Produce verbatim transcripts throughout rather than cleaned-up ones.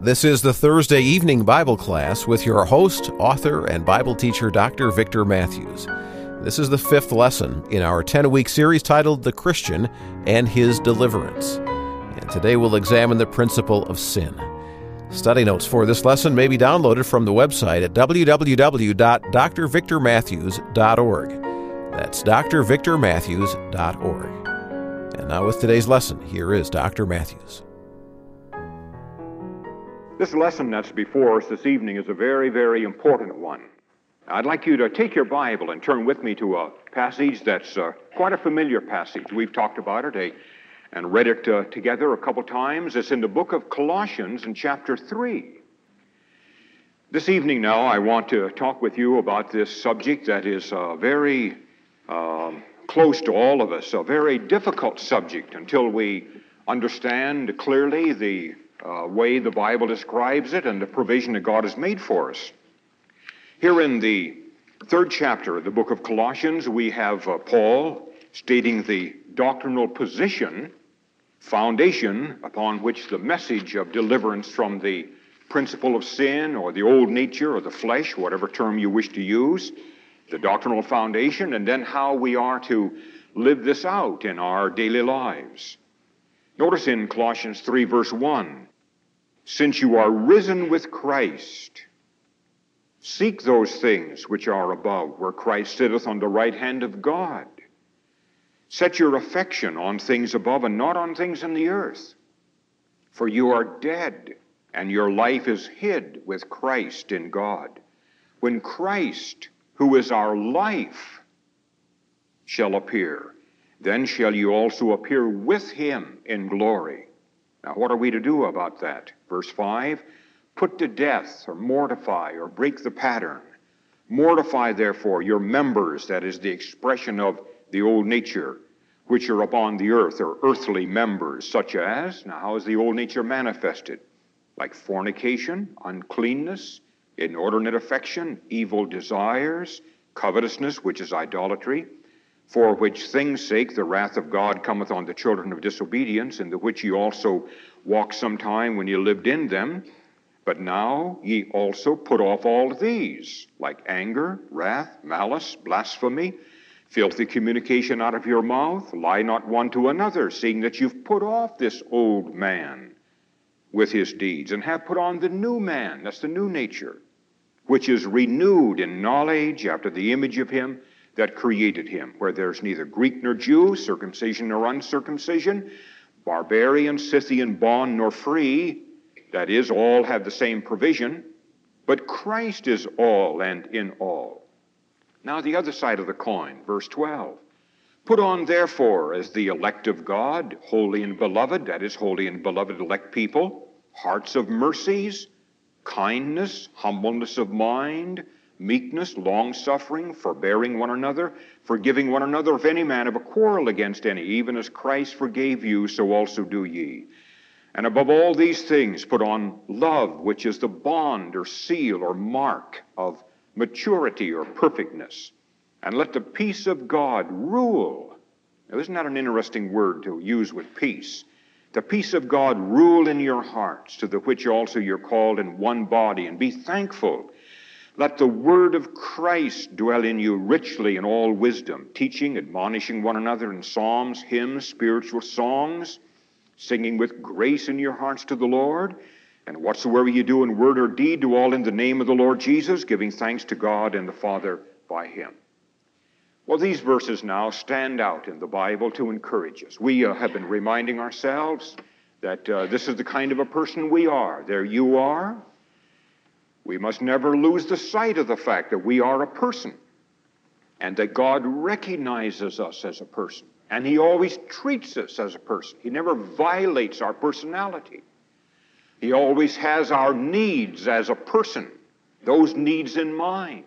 This is the Thursday evening Bible class with your host, author, and Bible teacher, Doctor Victor Matthews. This is the fifth lesson in our ten-week series titled The Christian and His Deliverance. And today we'll examine the principle of sin. Study notes for this lesson may be downloaded from the website at w w w dot d r victor matthews dot org. That's d r victor matthews dot org. And now with today's lesson, here is Doctor Matthews. This lesson that's before us this evening is a very, very important one. I'd like you to take your Bible and turn with me to a passage that's uh, quite a familiar passage. We've talked about it eh, and read it uh, together a couple times. It's in the book of Colossians in chapter three. This evening now I want to talk with you about this subject that is uh, very uh, close to all of us, a very difficult subject until we understand clearly the Uh, way the Bible describes it and the provision that God has made for us. Here in the third chapter of the book of Colossians, we have uh, Paul stating the doctrinal position, foundation upon which the message of deliverance from the principle of sin or the old nature or the flesh, whatever term you wish to use, the doctrinal foundation, and then how we are to live this out in our daily lives. Notice in Colossians three, verse one, since you are risen with Christ, seek those things which are above, where Christ sitteth on the right hand of God. Set your affection on things above and not on things in the earth. For you are dead, and your life is hid with Christ in God. When Christ, who is our life, shall appear, then shall you also appear with him in glory. Now, what are we to do about that? Verse five, put to death or mortify or break the pattern. Mortify, therefore, your members, that is the expression of the old nature, which are upon the earth, or earthly members, such as, now how is the old nature manifested? Like fornication, uncleanness, inordinate affection, evil desires, covetousness, which is idolatry, for which things' sake the wrath of God cometh on the children of disobedience, in the which ye also walked sometime when ye lived in them. But now ye also put off all these, like anger, wrath, malice, blasphemy, filthy communication out of your mouth. Lie not one to another, seeing that you've put off this old man with his deeds, and have put on the new man, that's the new nature, which is renewed in knowledge after the image of him that created him, where there's neither Greek nor Jew, circumcision nor uncircumcision, barbarian, Scythian, bond nor free, that is, all have the same provision, but Christ is all and in all. Now the other side of the coin, verse twelve, put on therefore as the elect of God, holy and beloved, that is, holy and beloved elect people, hearts of mercies, kindness, humbleness of mind, meekness, long-suffering, forbearing one another, forgiving one another if any man have a quarrel against any, even as Christ forgave you, so also do ye. And above all these things put on love, which is the bond or seal or mark of maturity or perfectness. And let the peace of God rule. Now, isn't that an interesting word to use with peace? The peace of God rule in your hearts, to the which also you're called in one body, and be thankful. Let the word of Christ dwell in you richly in all wisdom, teaching, admonishing one another in psalms, hymns, spiritual songs, singing with grace in your hearts to the Lord. And whatsoever you do in word or deed, do all in the name of the Lord Jesus, giving thanks to God and the Father by him. Well, these verses now stand out in the Bible to encourage us. We uh, have been reminding ourselves that uh, this is the kind of a person we are. There you are. We must never lose the sight of the fact that we are a person and that God recognizes us as a person. And he always treats us as a person. He never violates our personality. He always has our needs as a person, those needs in mind,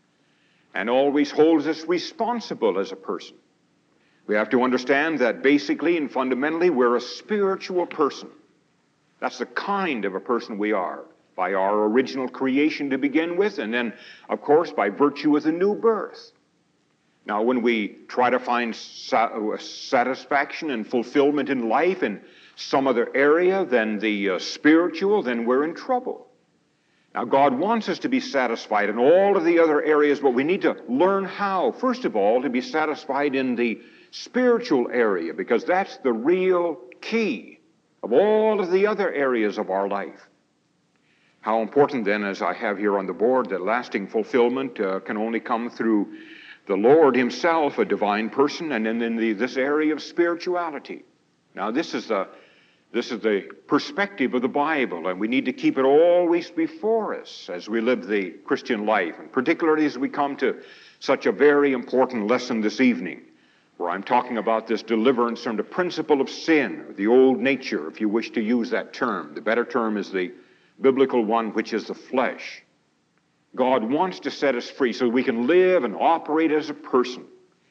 and always holds us responsible as a person. We have to understand that basically and fundamentally we're a spiritual person. That's the kind of a person we are, by our original creation to begin with, and then, of course, by virtue of the new birth. Now, when we try to find satisfaction and fulfillment in life in some other area than the uh, spiritual, then we're in trouble. Now, God wants us to be satisfied in all of the other areas, but we need to learn how, first of all, to be satisfied in the spiritual area, because that's the real key of all of the other areas of our life. How important, then, as I have here on the board, that lasting fulfillment uh, can only come through the Lord himself, a divine person, and then in the, this area of spirituality. Now, this is the This is the perspective of the Bible, and we need to keep it always before us as we live the Christian life, and particularly as we come to such a very important lesson this evening, where I'm talking about this deliverance from the principle of sin, or the old nature, if you wish to use that term. The better term is the biblical one, which is the flesh. God wants to set us free so we can live and operate as a person.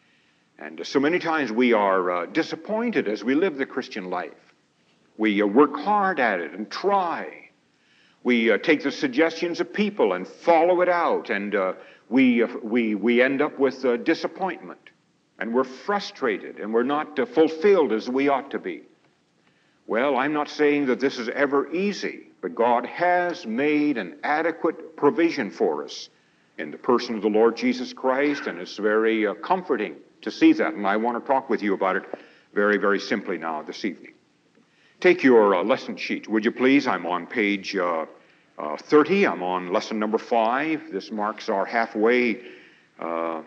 And so many times we are uh, disappointed as we live the Christian life. We uh, work hard at it and try. We uh, take the suggestions of people and follow it out, and uh, we, uh, we, we end up with uh, disappointment, and we're frustrated, and we're not uh, fulfilled as we ought to be. Well, I'm not saying that this is ever easy, but God has made an adequate provision for us in the person of the Lord Jesus Christ, and it's very uh, comforting to see that, and I want to talk with you about it very, very simply now this evening. Take your uh, lesson sheet, would you please? I'm on page uh, uh, thirty. I'm on lesson number five. This marks our halfway uh,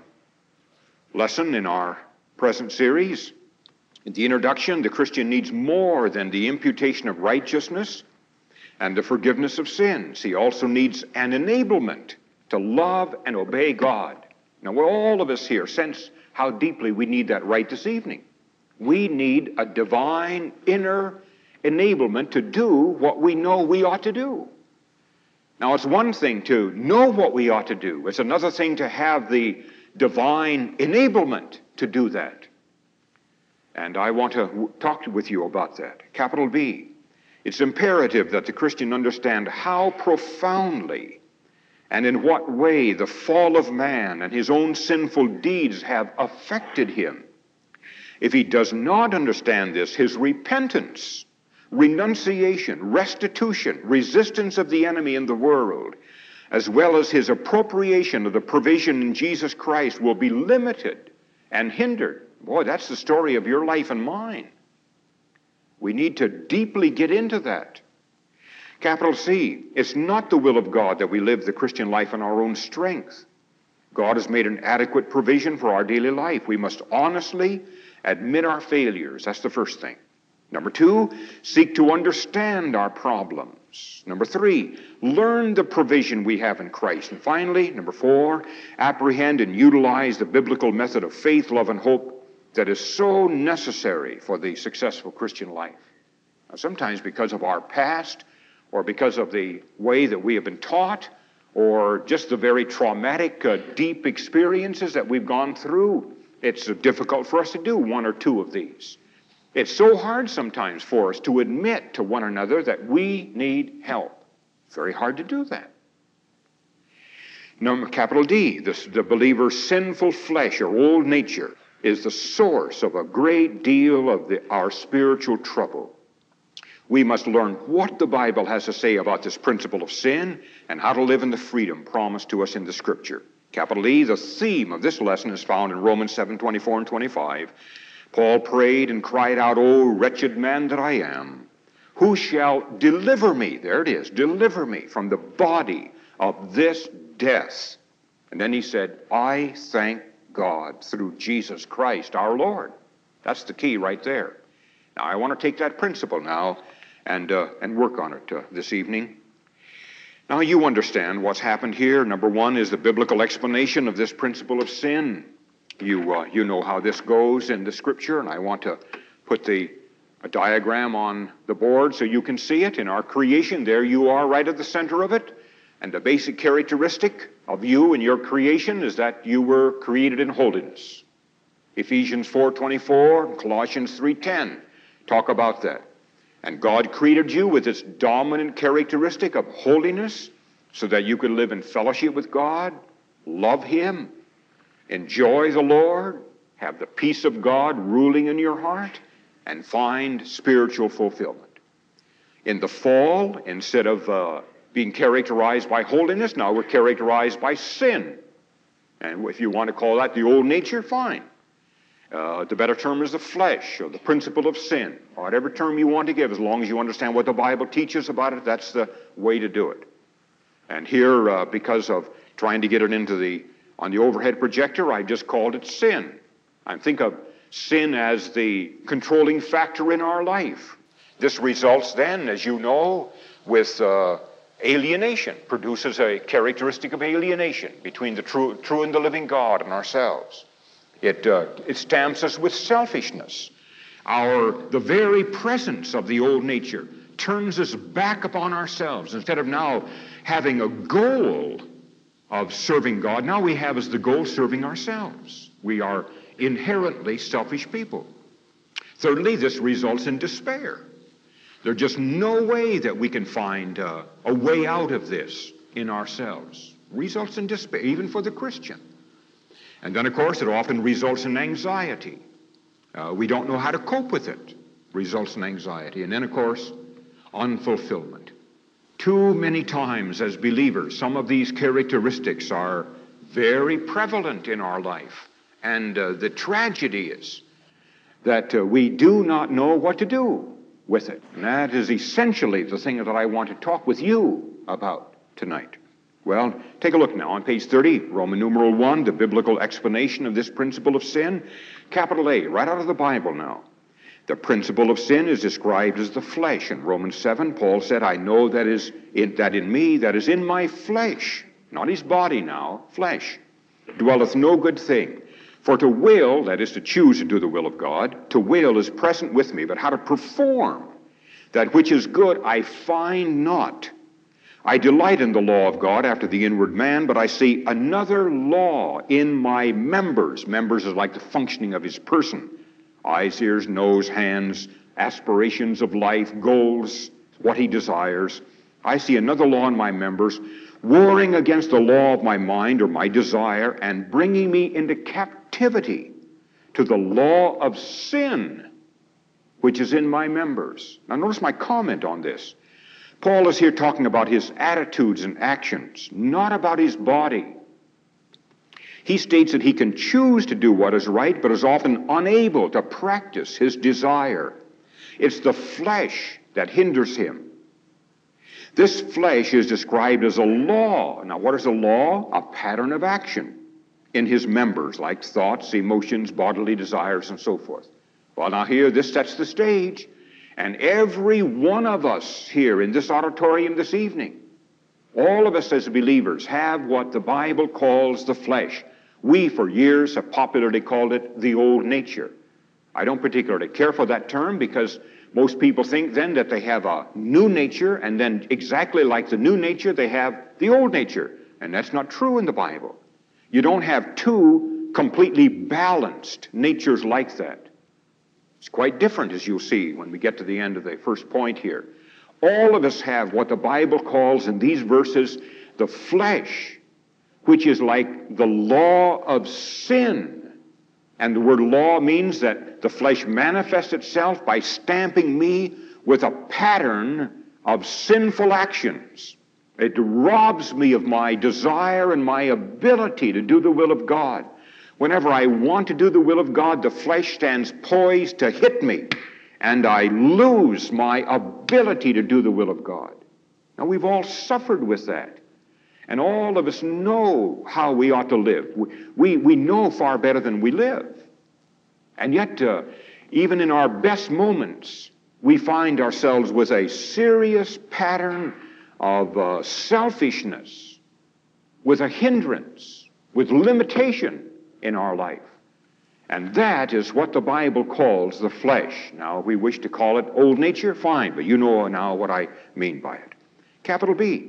lesson in our present series. In the introduction, the Christian needs more than the imputation of righteousness and the forgiveness of sins. He also needs an enablement to love and obey God. Now, we're all of us here sense how deeply we need that right this evening. We need a divine inner enablement to do what we know we ought to do. Now, it's one thing to know what we ought to do. It's another thing to have the divine enablement to do that. And I want to talk with you about that. Capital B. It's imperative that the Christian understand how profoundly and in what way the fall of man and his own sinful deeds have affected him. If he does not understand this, his repentance, renunciation, restitution, resistance of the enemy in the world, as well as his appropriation of the provision in Jesus Christ will be limited and hindered. Boy, that's the story of your life and mine. We need to deeply get into that. Capital C, it's not the will of God that we live the Christian life in our own strength. God has made an adequate provision for our daily life. We must honestly admit our failures. That's the first thing. Number two, seek to understand our problems. Number three, learn the provision we have in Christ. And finally, number four, apprehend and utilize the biblical method of faith, love, and hope that is so necessary for the successful Christian life. Now, sometimes because of our past, or because of the way that we have been taught, or just the very traumatic, uh, deep experiences that we've gone through, it's uh, difficult for us to do one or two of these. It's so hard sometimes for us to admit to one another that we need help. It's very hard to do that. Number capital D, this, the believer's sinful flesh or old nature is the source of a great deal of the, our spiritual trouble. We must learn what the Bible has to say about this principle of sin and how to live in the freedom promised to us in the Scripture. Capital E, the theme of this lesson is found in Romans seven, twenty-four and twenty-five. Paul prayed and cried out, "O wretched man that I am, who shall deliver me," there it is, "deliver me from the body of this death?" And then he said, "I thank God through Jesus Christ our Lord." That's the key right there. Now, I want to take that principle now and, uh, and work on it uh, this evening. Now, you understand what's happened here. Number one is the biblical explanation of this principle of sin. You, uh, you know how this goes in the Scripture, and I want to put the a diagram on the board so you can see it. In our creation, there you are right at the center of it. And the basic characteristic of you and your creation is that you were created in holiness. Ephesians four twenty-four and Colossians three ten talk about that. And God created you with its dominant characteristic of holiness so that you could live in fellowship with God, love Him, enjoy the Lord, have the peace of God ruling in your heart. and find spiritual fulfillment. In the fall, instead of uh, being characterized by holiness, now we're characterized by sin. And if you want to call that the old nature, fine. Uh, the better term is the flesh, or the principle of sin, or whatever term you want to give, as long as you understand what the Bible teaches about it, that's the way to do it. And here, uh, because of trying to get it into the, on the overhead projector, I just called it sin. I think of sin as the controlling factor in our life. This results then, as you know, with uh, alienation, produces a characteristic of alienation between the true, true and the living God and ourselves. It, uh, it stamps us with selfishness. Our, the very presence of the old nature turns us back upon ourselves. Instead of now having a goal of serving God, now we have as the goal serving ourselves. We are inherently selfish people. Thirdly, this results in despair. There's just no way that we can find uh, a way out of this in ourselves. Results in despair, even for the Christian. And then, of course, it often results in anxiety. Uh, we don't know how to cope with it. Results in anxiety. And then, of course, unfulfillment. Too many times as believers, some of these characteristics are very prevalent in our life. And uh, the tragedy is that uh, we do not know what to do with it. And that is essentially the thing that I want to talk with you about tonight. Well, take a look now on page thirty, Roman numeral one, the biblical explanation of this principle of sin. Capital A, right out of the Bible now. The principle of sin is described as the flesh. In Romans seven, Paul said, I know that is in, that in me, that is in my flesh, not his body now, flesh, dwelleth no good thing. For to will, that is to choose to do the will of God, to will is present with me, but how to perform that which is good I find not. I delight in the law of God after the inward man, but I see another law in my members. Members is like the functioning of his person. Eyes, ears, nose, hands, aspirations of life, goals, what he desires. I see another law in my members, warring against the law of my mind or my desire, and bringing me into captivity to the law of sin, which is in my members. Now notice my comment on this. Paul is here talking about his attitudes and actions, not about his body. He states that he can choose to do what is right, but is often unable to practice his desire. It's the flesh that hinders him. This flesh is described as a law. Now, what is a law? A pattern of action in his members, like thoughts, emotions, bodily desires, and so forth. Well, now here, this sets the stage. And every one of us here in this auditorium this evening, all of us as believers, have what the Bible calls the flesh. We, for years, have popularly called it the old nature. I don't particularly care for that term because most people think then that they have a new nature, and then exactly like the new nature, they have the old nature. And that's not true in the Bible. You don't have two completely balanced natures like that. It's quite different, as you'll see when we get to the end of the first point here. All of us have what the Bible calls in these verses the flesh, which is like the law of sin. And the word law means that the flesh manifests itself by stamping me with a pattern of sinful actions. It robs me of my desire and my ability to do the will of God. Whenever I want to do the will of God, the flesh stands poised to hit me, and I lose my ability to do the will of God. Now, we've all suffered with that. And all of us know how we ought to live. We, we, we know far better than we live. And yet, uh, even in our best moments, we find ourselves with a serious pattern of uh, selfishness, with a hindrance, with limitation in our life. And that is what the Bible calls the flesh. Now, if we wish to call it old nature, fine, but you know now what I mean by it. Capital B.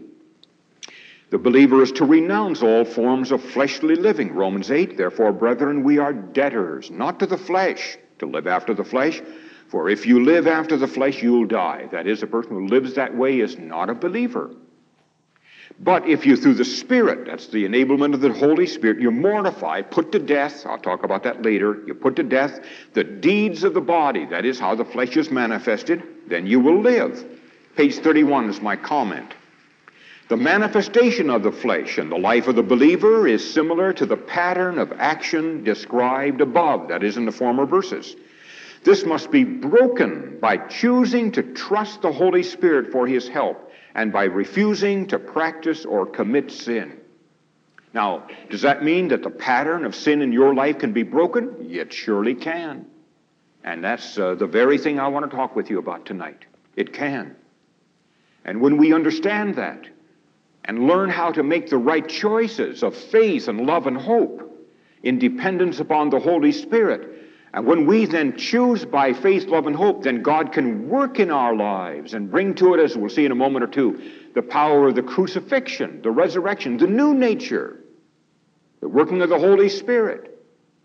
The believer is to renounce all forms of fleshly living. Romans eight, therefore, brethren, we are debtors, not to the flesh, to live after the flesh. For if you live after the flesh, you'll die. That is, a person who lives that way is not a believer. But if you, through the Spirit, that's the enablement of the Holy Spirit, you mortify, put to death, I'll talk about that later, you put to death the deeds of the body, that is how the flesh is manifested, then you will live. Page thirty-one is my comment. The manifestation of the flesh in the life of the believer is similar to the pattern of action described above, that is in the former verses. This must be broken by choosing to trust the Holy Spirit for his help and by refusing to practice or commit sin. Now, does that mean that the pattern of sin in your life can be broken? It surely can. And that's uh, the very thing I want to talk with you about tonight. It can. And when we understand that and learn how to make the right choices of faith and love and hope in dependence upon the Holy Spirit, and when we then choose by faith, love, and hope, then God can work in our lives and bring to it, as we'll see in a moment or two, the power of the crucifixion, the resurrection, the new nature, the working of the Holy Spirit.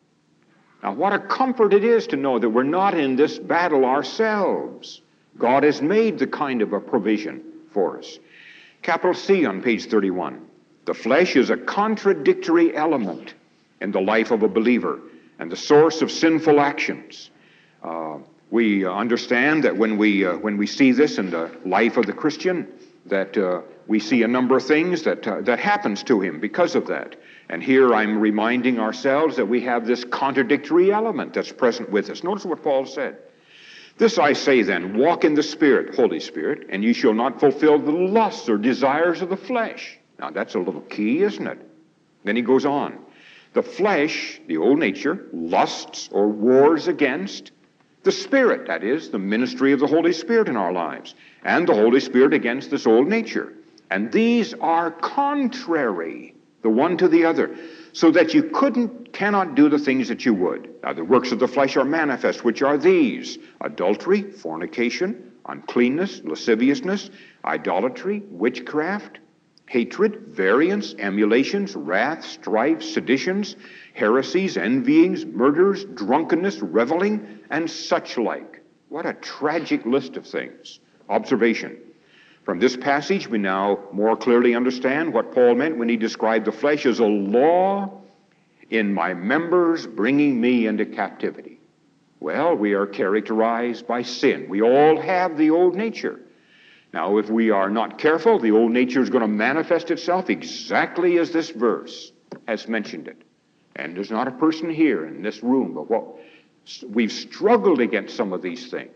Now, what a comfort it is to know that we're not in this battle ourselves. God has made the kind of a provision for us. Capital C on page thirty-one. The flesh is a contradictory element in the life of a believer and the source of sinful actions. Uh, we uh, understand that when we uh, when we see this in the life of the Christian, that uh, we see a number of things that uh, that happens to him because of that. And here I'm reminding ourselves that we have this contradictory element that's present with us. Notice what Paul said. This I say then, walk in the Spirit, Holy Spirit, and you shall not fulfill the lusts or desires of the flesh. Now that's a little key, isn't it? Then he goes on. The flesh, the old nature, lusts or wars against the Spirit, that is, the ministry of the Holy Spirit in our lives, and the Holy Spirit against this old nature. And these are contrary, the one to the other, so that you couldn't, cannot do the things that you would. Now the works of the flesh are manifest, which are these: adultery, fornication, uncleanness, lasciviousness, idolatry, witchcraft, hatred, variance, emulations, wrath, strife, seditions, heresies, envyings, murders, drunkenness, reveling, and such like. What a tragic list of things. Observation. From this passage, we now more clearly understand what Paul meant when he described the flesh as a law in my members, bringing me into captivity. Well, we are characterized by sin. We all have the old nature. Now, if we are not careful, the old nature is going to manifest itself exactly as this verse has mentioned it. And there's not a person here in this room, but what we've struggled against some of these things.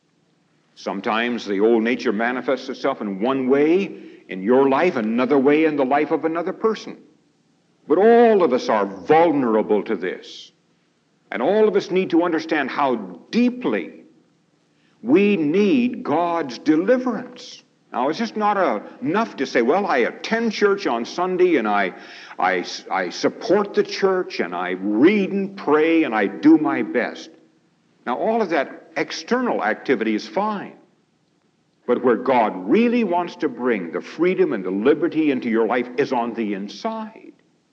Sometimes the old nature manifests itself in one way in your life, another way in the life of another person. But all of us are vulnerable to this. And all of us need to understand how deeply we need God's deliverance. Now, it's just not a, enough to say, well, I attend church on Sunday and I, I, I support the church and I read and pray and I do my best. Now, all of that external activity is fine. But where God really wants to bring the freedom and the liberty into your life is on the inside.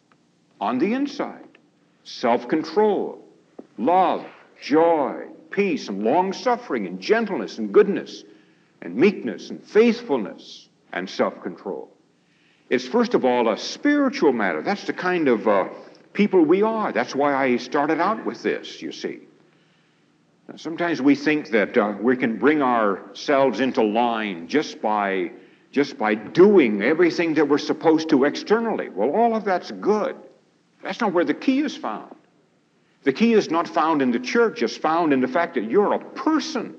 On the inside. Self-control, love, joy, peace, and long-suffering, and gentleness, and goodness, and meekness, and faithfulness, and self-control. It's first of all a spiritual matter. That's the kind of uh, people we are. That's why I started out with this, you see. Now, sometimes we think that uh, we can bring ourselves into line just by, just by doing everything that we're supposed to externally. Well, all of that's good. That's not where the key is found. The key is not found in the church. It's found in the fact that you're a person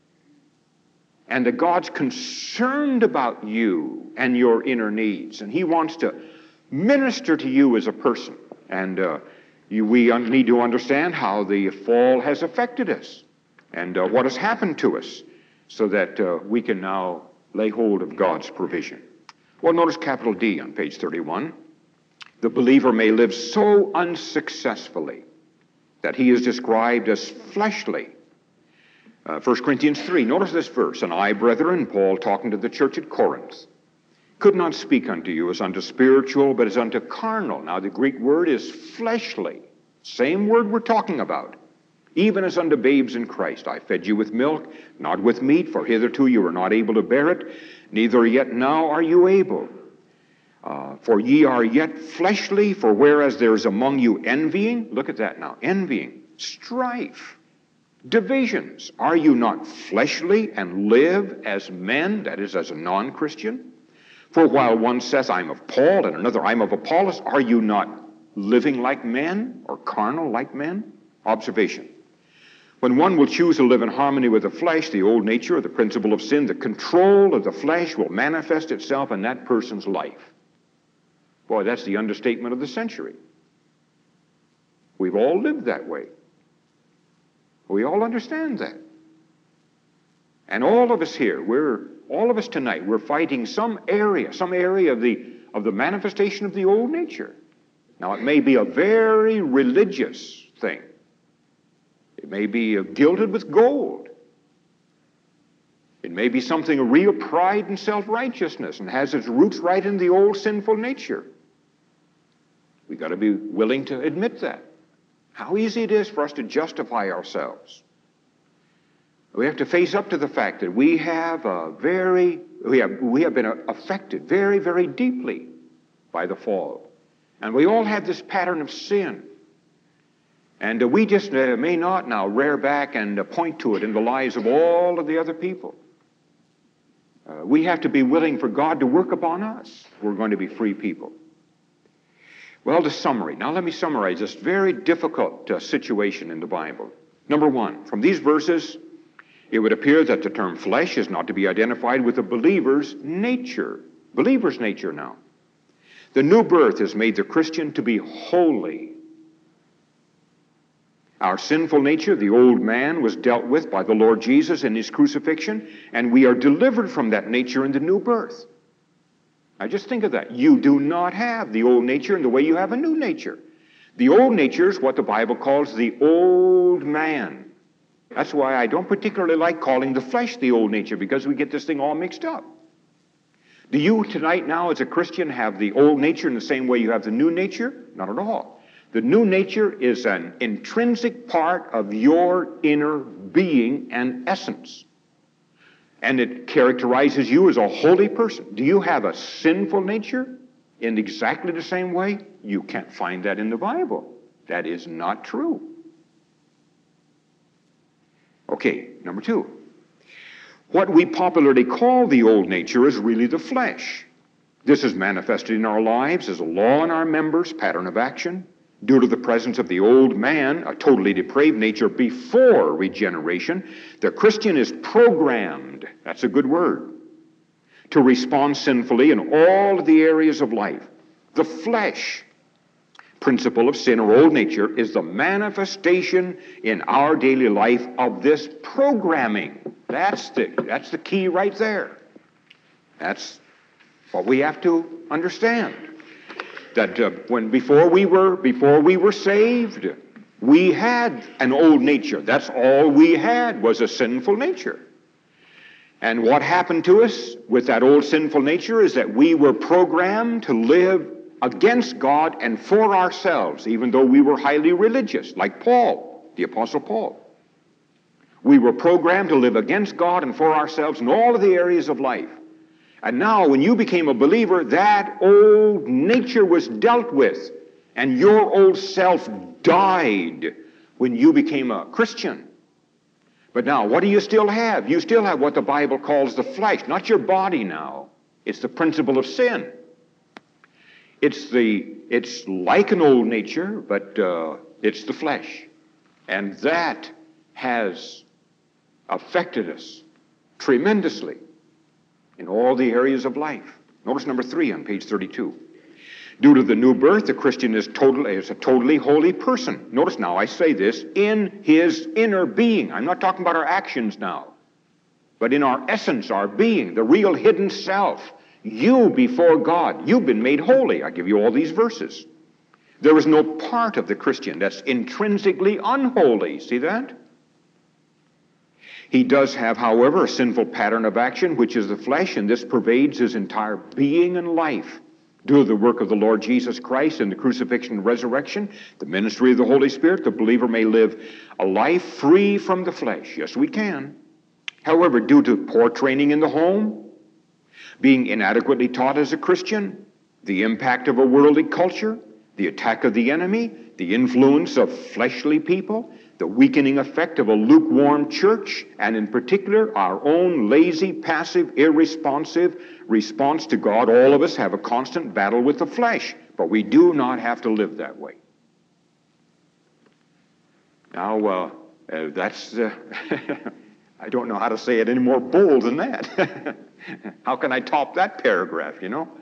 and that God's concerned about you and your inner needs, and he wants to minister to you as a person. And uh, you, we un- need to understand how the fall has affected us and uh, what has happened to us so that uh, we can now lay hold of God's provision. Well, notice capital D on page thirty-one. The believer may live so unsuccessfully that he is described as fleshly. Uh, First Corinthians three, notice this verse. And I, brethren, Paul talking to the church at Corinth, could not speak unto you as unto spiritual, but as unto carnal. Now the Greek word is fleshly. Same word we're talking about. Even as unto babes in Christ. I fed you with milk, not with meat, for hitherto you were not able to bear it, neither yet now are you able. Uh, for ye are yet fleshly, for whereas there is among you envying, look at that now, envying, strife, divisions, are you not fleshly and live as men, that is, as a non-Christian? For while one says, I'm of Paul, and another, I'm of Apollos, are you not living like men, or carnal like men? Observation. When one will choose to live in harmony with the flesh, the old nature, the principle of sin, the control of the flesh will manifest itself in that person's life. Boy, that's the understatement of the century. We've all lived that way. We all understand that. And all of us here, we're, all of us tonight, we're fighting some area, some area of the, of the manifestation of the old nature. Now, it may be a very religious thing. It may be uh, gilded with gold. It may be something of real pride and self-righteousness and has its roots right in the old sinful nature. We've got to be willing to admit that. How easy it is for us to justify ourselves. We have to face up to the fact that we have a very, we have, we have been affected very, very deeply by the fall. And we all have this pattern of sin. And uh, we just uh, may not now rear back and uh, point to it in the lives of all of the other people. Uh, we have to be willing for God to work upon us. We're going to be free people. Well, the summary. Now let me summarize this very difficult uh, situation in the Bible. Number one, from these verses, it would appear that the term flesh is not to be identified with the believer's nature. Believer's nature now. The new birth has made the Christian to be holy. Our sinful nature, the old man, was dealt with by the Lord Jesus in his crucifixion, and we are delivered from that nature in the new birth. Now just think of that. You do not have the old nature in the way you have a new nature. The old nature is what the Bible calls the old man. That's why I don't particularly like calling the flesh the old nature, because we get this thing all mixed up. Do you tonight now as a Christian have the old nature in the same way you have the new nature? Not at all. The new nature is an intrinsic part of your inner being and essence. And it characterizes you as a holy person. Do you have a sinful nature in exactly the same way? You can't find that in the Bible. That is not true. Okay, number two. What we popularly call the old nature is really the flesh. This is manifested in our lives as a law in our members, pattern of action, due to the presence of the old man, a totally depraved nature before regeneration. The Christian is programmed, that's a good word, to respond sinfully in all of the areas of life. The flesh, principle of sin or old nature, is the manifestation in our daily life of this programming. That's the, that's the key right there. That's what we have to understand. That uh, when before we were before we were saved, we had an old nature. That's all we had was a sinful nature. And what happened to us with that old sinful nature is that we were programmed to live against God and for ourselves, even though we were highly religious, like Paul, the Apostle Paul. We were programmed to live against God and for ourselves in all of the areas of life. And now, when you became a believer, that old nature was dealt with, and your old self died when you became a Christian. But now, what do you still have? You still have what the Bible calls the flesh, not your body now. It's the principle of sin. It's the it's like an old nature, but uh, it's the flesh, and that has affected us tremendously in all the areas of life. Notice number three on page thirty-two. Due to the new birth, the Christian is, totally, is a totally holy person. Notice now I say this, in his inner being. I'm not talking about our actions now, but in our essence, our being, the real hidden self. You before God, you've been made holy. I give you all these verses. There is no part of the Christian that's intrinsically unholy. See that? He does have, however, a sinful pattern of action, which is the flesh, and this pervades his entire being and life. Due to the work of the Lord Jesus Christ and the crucifixion and resurrection, the ministry of the Holy Spirit, the believer may live a life free from the flesh. Yes, we can. However, due to poor training in the home, being inadequately taught as a Christian, the impact of a worldly culture, the attack of the enemy, the influence of fleshly people, the weakening effect of a lukewarm church, and in particular, our own lazy, passive, irresponsive response to God. All of us have a constant battle with the flesh, but we do not have to live that way. Now, uh, uh, that's, uh, I don't know how to say it any more bold than that. How can I top that paragraph, you know?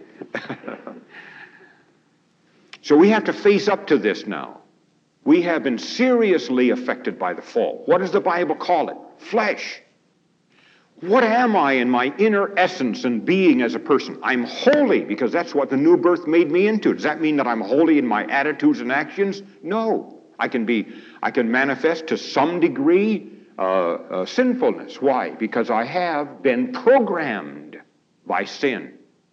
So we have to face up to this now. We have been seriously affected by the fall. What does the Bible call it? Flesh. What am I in my inner essence and being as a person? I'm holy because that's what the new birth made me into. Does that mean that I'm holy in my attitudes and actions? No. I can be, I can manifest to some degree uh, uh, sinfulness. Why? Because I have been programmed by sin.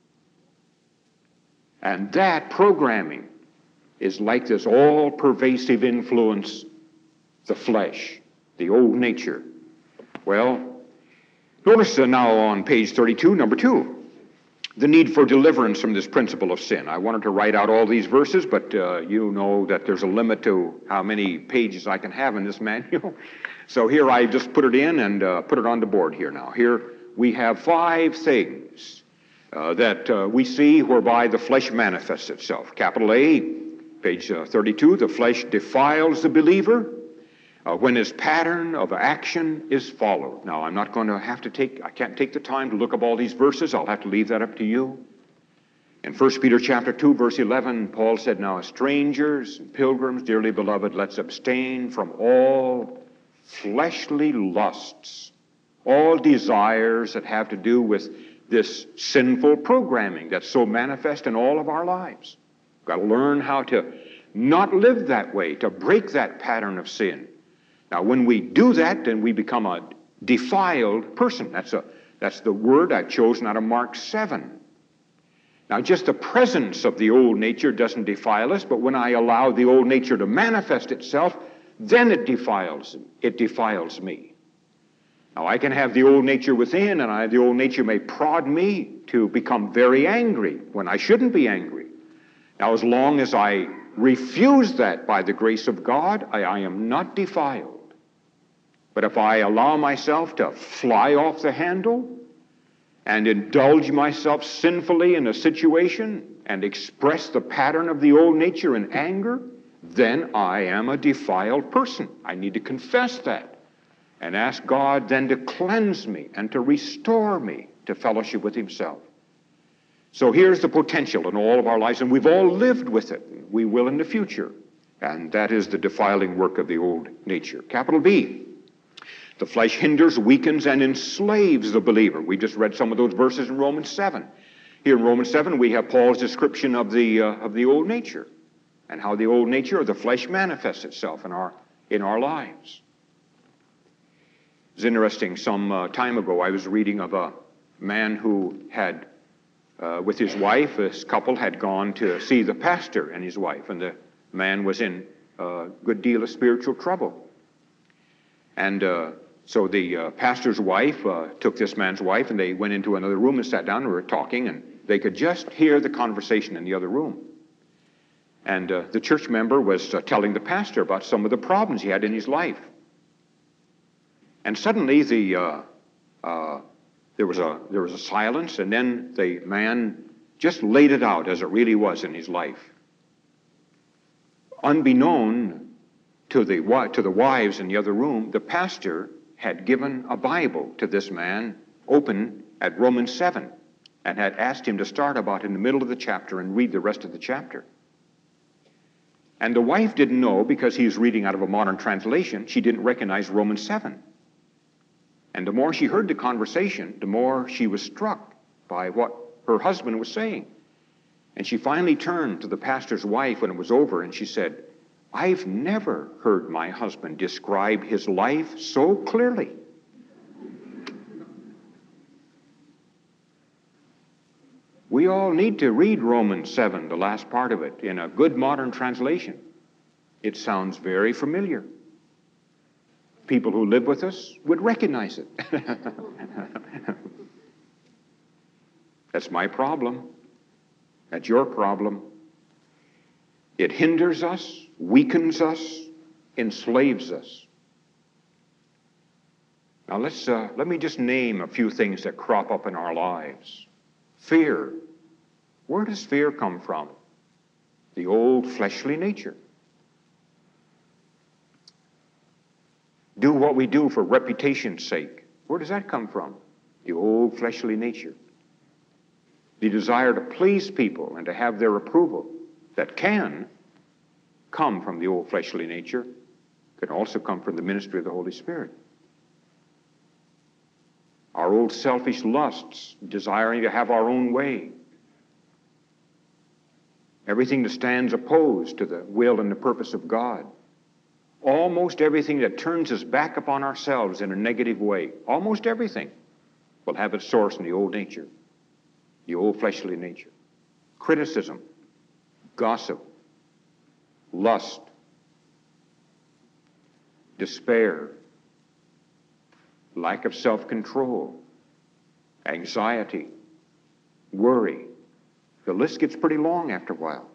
And that programming is like this all-pervasive influence, the flesh, the old nature. Well, notice uh, now on page thirty-two, number two, the need for deliverance from this principle of sin. I wanted to write out all these verses, but uh, you know that there's a limit to how many pages I can have in this manual. So here I just put it in and uh, put it on the board here now. Here we have five things uh, that uh, we see whereby the flesh manifests itself. Capital A, page uh, thirty-two, the flesh defiles the believer uh, when his pattern of action is followed. Now, I'm not going to have to take, I can't take the time to look up all these verses. I'll have to leave that up to you. In First Peter chapter two, verse eleven, Paul said, "Now, as strangers and pilgrims, dearly beloved, let's abstain from all fleshly lusts, all desires that have to do with this sinful programming that's so manifest in all of our lives." We've got to learn how to not live that way, to break that pattern of sin. Now, when we do that, then we become a defiled person. That's, a, that's the word I've chosen out of Mark seven. Now, just the presence of the old nature doesn't defile us, but when I allow the old nature to manifest itself, then it defiles, it defiles me. Now, I can have the old nature within, and I, the old nature may prod me to become very angry when I shouldn't be angry. Now, as long as I refuse that by the grace of God, I, I am not defiled. But if I allow myself to fly off the handle and indulge myself sinfully in a situation and express the pattern of the old nature in anger, then I am a defiled person. I need to confess that and ask God then to cleanse me and to restore me to fellowship with Himself. So here's the potential in all of our lives, and we've all lived with it. We will in the future. And that is the defiling work of the old nature. Capital B, the flesh hinders, weakens, and enslaves the believer. We just read some of those verses in Romans seven. Here in Romans seven, we have Paul's description of the, uh, of the old nature and how the old nature of the flesh manifests itself in our, in our lives. It was interesting, some uh, time ago I was reading of a man who had Uh, with his wife, this couple had gone to see the pastor and his wife, and the man was in a good deal of spiritual trouble. And uh, so the uh, pastor's wife uh, took this man's wife, and they went into another room and sat down and were talking, and they could just hear the conversation in the other room. And uh, the church member was uh, telling the pastor about some of the problems he had in his life. And suddenly the uh, uh, There was a there was a silence, and then the man just laid it out as it really was in his life. Unbeknown to the to the wives in the other room, the pastor had given a Bible to this man, open at Romans seven, and had asked him to start about in the middle of the chapter and read the rest of the chapter. And the wife didn't know, because he was reading out of a modern translation, she didn't recognize Romans seven. And the more she heard the conversation, the more she was struck by what her husband was saying. And she finally turned to the pastor's wife when it was over, and she said, "I've never heard my husband describe his life so clearly." We all need to read Romans seven, the last part of it, in a good modern translation. It sounds very familiar. People who live with us would recognize it. That's my problem. That's your problem. It hinders us, weakens us, enslaves us. Now let's uh, let me just name a few things that crop up in our lives. Fear. Where does fear come from? The old fleshly nature. Do what we do for reputation's sake. Where does that come from? The old fleshly nature. The desire to please people and to have their approval that can come from the old fleshly nature, can also come from the ministry of the Holy Spirit. Our old selfish lusts, desiring to have our own way. Everything that stands opposed to the will and the purpose of God. Almost everything that turns us back upon ourselves in a negative way, almost everything will have its source in the old nature, the old fleshly nature. Criticism, gossip, lust, despair, lack of self-control, anxiety, worry. The list gets pretty long after a while.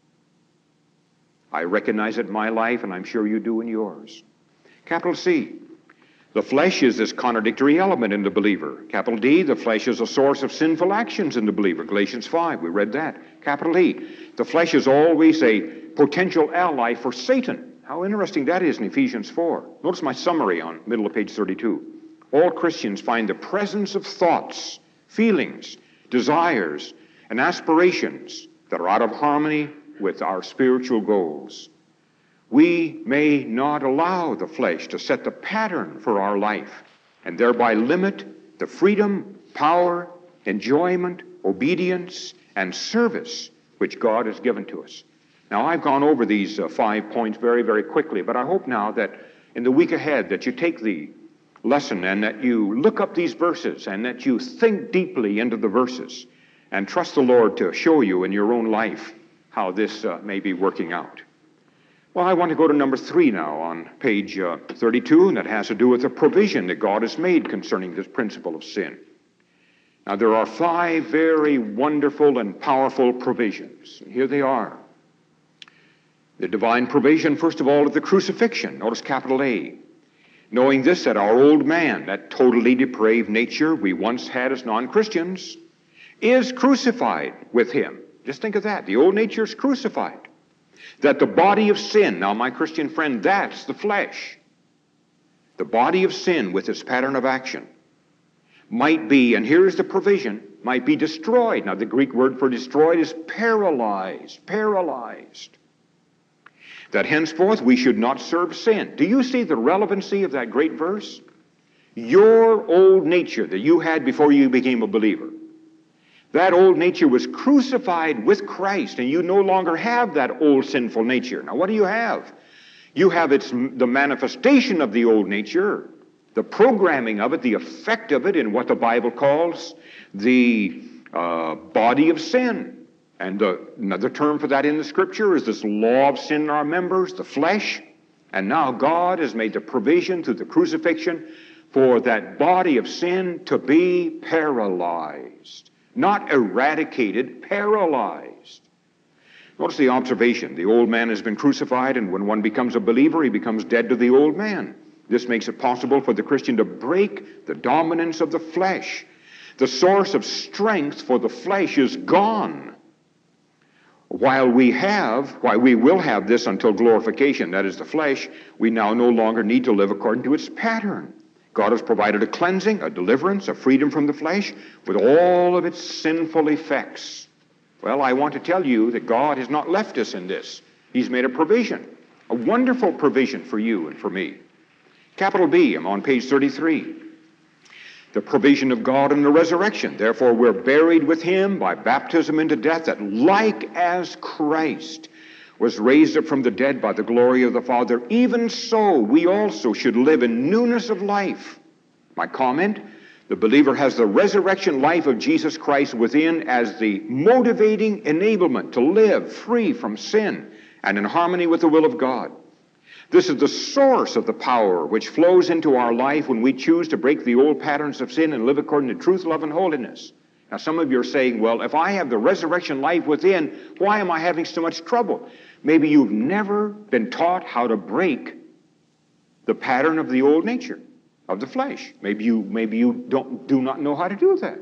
I recognize it in my life, and I'm sure you do in yours. Capital C, the flesh is this contradictory element in the believer. Capital D, the flesh is a source of sinful actions in the believer. Galatians five, we read that. Capital E, the flesh is always a potential ally for Satan. How interesting that is in Ephesians four. Notice my summary on middle of page thirty-two. All Christians find the presence of thoughts, feelings, desires, and aspirations that are out of harmony with our spiritual goals. We may not allow the flesh to set the pattern for our life and thereby limit the freedom, power, enjoyment, obedience, and service which God has given to us. Now, I've gone over these uh, five points very, very quickly, but I hope now that in the week ahead that you take the lesson and that you look up these verses and that you think deeply into the verses and trust the Lord to show you in your own life how this uh, may be working out. Well, I want to go to number three now on page uh, thirty-two, and that has to do with the provision that God has made concerning this principle of sin. Now, there are five very wonderful and powerful provisions. And here they are. The divine provision, first of all, of the crucifixion. Notice capital A. Knowing this, that our old man, that totally depraved nature we once had as non-Christians, is crucified with him. Just think of that. The old nature is crucified. That the body of sin, now my Christian friend, that's the flesh. The body of sin with its pattern of action might be, and here's the provision, might be destroyed. Now the Greek word for destroyed is paralyzed, paralyzed. That henceforth we should not serve sin. Do you see the relevancy of that great verse? Your old nature that you had before you became a believer, that old nature was crucified with Christ, and you no longer have that old sinful nature. Now, what do you have? You have its, the manifestation of the old nature, the programming of it, the effect of it in what the Bible calls the uh, body of sin. And uh, another term for that in the Scripture is this law of sin in our members, the flesh. And now God has made the provision through the crucifixion for that body of sin to be paralyzed. Not eradicated, paralyzed. Notice the observation. The old man has been crucified, and when one becomes a believer, he becomes dead to the old man. This makes it possible for the Christian to break the dominance of the flesh. The source of strength for the flesh is gone. While we have, while we will have this until glorification, that is the flesh, we now no longer need to live according to its pattern. God has provided a cleansing, a deliverance, a freedom from the flesh with all of its sinful effects. Well, I want to tell you that God has not left us in this. He's made a provision, a wonderful provision for you and for me. Capital B, I'm on page thirty-three. The provision of God in the resurrection. Therefore, we're buried with him by baptism into death, that like as Christ was raised up from the dead by the glory of the Father, even so we also should live in newness of life. My comment, the believer has the resurrection life of Jesus Christ within as the motivating enablement to live free from sin and in harmony with the will of God. This is the source of the power which flows into our life when we choose to break the old patterns of sin and live according to truth, love, and holiness. Now, some of you are saying, well, if I have the resurrection life within, why am I having so much trouble? Maybe you've never been taught how to break the pattern of the old nature, of the flesh. Maybe you, maybe you don't, do not know how to do that.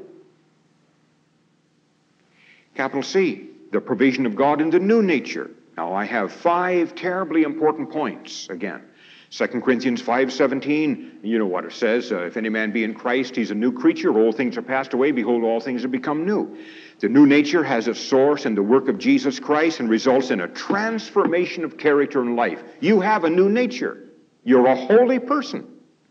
Capital C, the provision of God in the new nature. Now, I have five terribly important points again. Second Corinthians five seventeen, you know what it says, uh, if any man be in Christ, he's a new creature, old things are passed away, behold, all things have become new. The new nature has its source in the work of Jesus Christ and results in a transformation of character and life. You have a new nature. You're a holy person.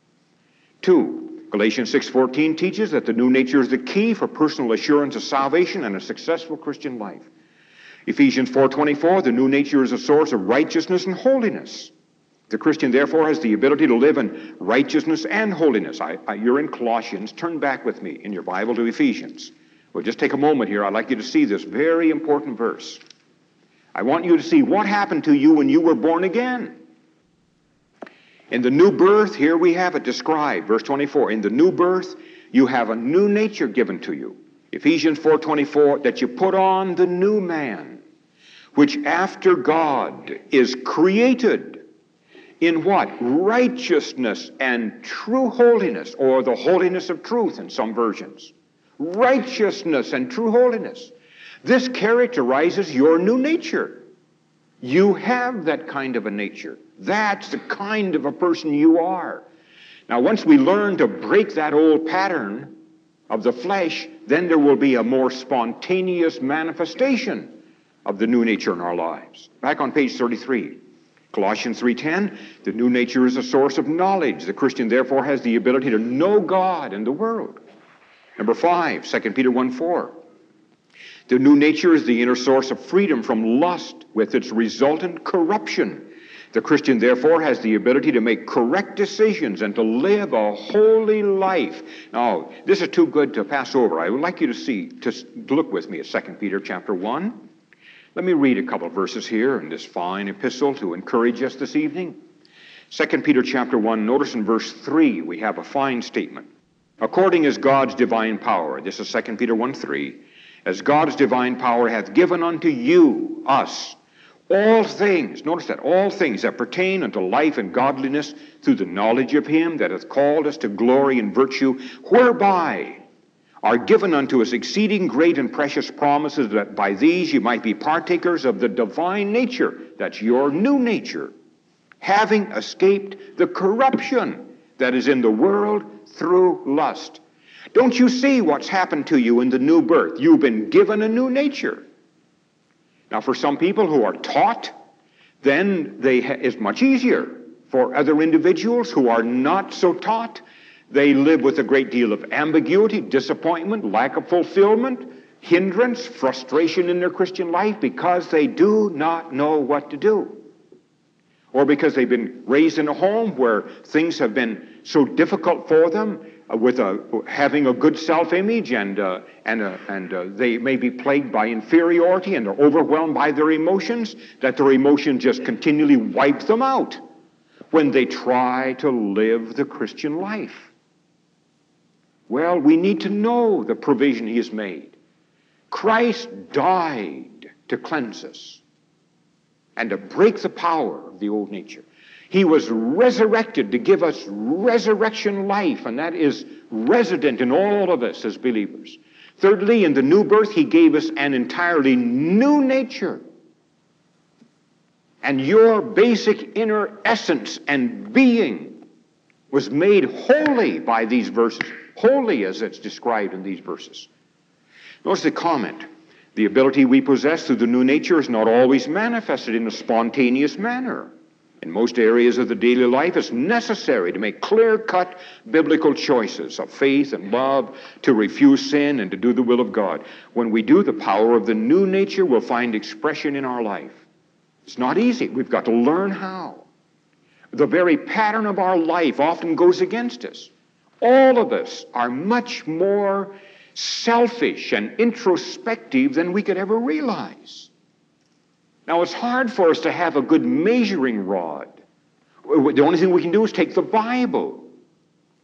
Two, Galatians six fourteen teaches that the new nature is the key for personal assurance of salvation and a successful Christian life. Ephesians four twenty-four, the new nature is a source of righteousness and holiness. The Christian, therefore, has the ability to live in righteousness and holiness. I, I, you're in Colossians. Turn back with me in your Bible to Ephesians. We'll just take a moment here. I'd like you to see this very important verse. I want you to see what happened to you when you were born again. In the new birth, here we have it described, verse twenty-four. In the new birth, you have a new nature given to you. Ephesians four twenty-four, that you put on the new man, which after God is created in what? Righteousness and true holiness, or the holiness of truth in some versions. Righteousness and true holiness. This characterizes your new nature. You have that kind of a nature. That's the kind of a person you are. Now, once we learn to break that old pattern of the flesh, then there will be a more spontaneous manifestation of the new nature in our lives. Back on page thirty-three. Colossians three ten, the new nature is a source of knowledge. The Christian, therefore, has the ability to know God and the world. Number five, Second Peter one four. The new nature is the inner source of freedom from lust with its resultant corruption. The Christian, therefore, has the ability to make correct decisions and to live a holy life. Now, this is too good to pass over. I would like you to see, to look with me at Second Peter chapter one. Let me read a couple of verses here in this fine epistle to encourage us this evening. Second Peter chapter one, notice in verse three, we have a fine statement. According as God's divine power, this is Second Peter one three, as God's divine power hath given unto you, us, all things, notice that, all things that pertain unto life and godliness through the knowledge of him that hath called us to glory and virtue, whereby are given unto us exceeding great and precious promises, that by these you might be partakers of the divine nature, that's your new nature, having escaped the corruption that is in the world through lust. Don't you see what's happened to you in the new birth? You've been given a new nature. Now, for some people who are taught, then they ha- it's much easier. For other individuals who are not so taught, they live with a great deal of ambiguity, disappointment, lack of fulfillment, hindrance, frustration in their Christian life because they do not know what to do. Or because they've been raised in a home where things have been so difficult for them, uh, with a, having a good self-image, and, uh, and, uh, and uh, they may be plagued by inferiority and are overwhelmed by their emotions, that their emotions just continually wipe them out when they try to live the Christian life. Well, we need to know the provision he has made. Christ died to cleanse us and to break the power of the old nature. He was resurrected to give us resurrection life, and that is resident in all of us as believers. Thirdly, in the new birth, he gave us an entirely new nature. And your basic inner essence and being was made holy by these verses. Holy as it's described in these verses. Notice the comment. The ability we possess through the new nature is not always manifested in a spontaneous manner. In most areas of the daily life, it's necessary to make clear-cut biblical choices of faith and love, to refuse sin and to do the will of God. When we do, the power of the new nature will find expression in our life. It's not easy. We've got to learn how. The very pattern of our life often goes against us. All of us are much more selfish and introspective than we could ever realize. Now, it's hard for us to have a good measuring rod. The only thing we can do is take the Bible